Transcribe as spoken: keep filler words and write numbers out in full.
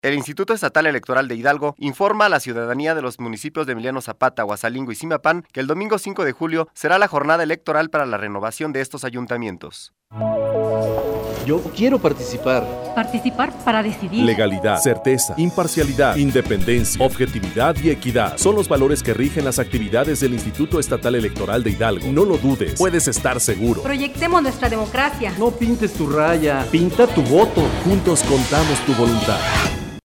El Instituto Estatal Electoral de Hidalgo informa a la ciudadanía de los municipios de Emiliano Zapata, Huasalingo y Zimapán que el domingo cinco de julio será la jornada electoral para la renovación de estos ayuntamientos. Yo quiero participar. Participar para decidir. Legalidad, certeza, imparcialidad, independencia, objetividad y equidad son los valores que rigen las actividades del Instituto Estatal Electoral de Hidalgo. No lo dudes, puedes estar seguro. Proyectemos nuestra democracia. No pintes tu raya, pinta tu voto. Juntos contamos tu voluntad.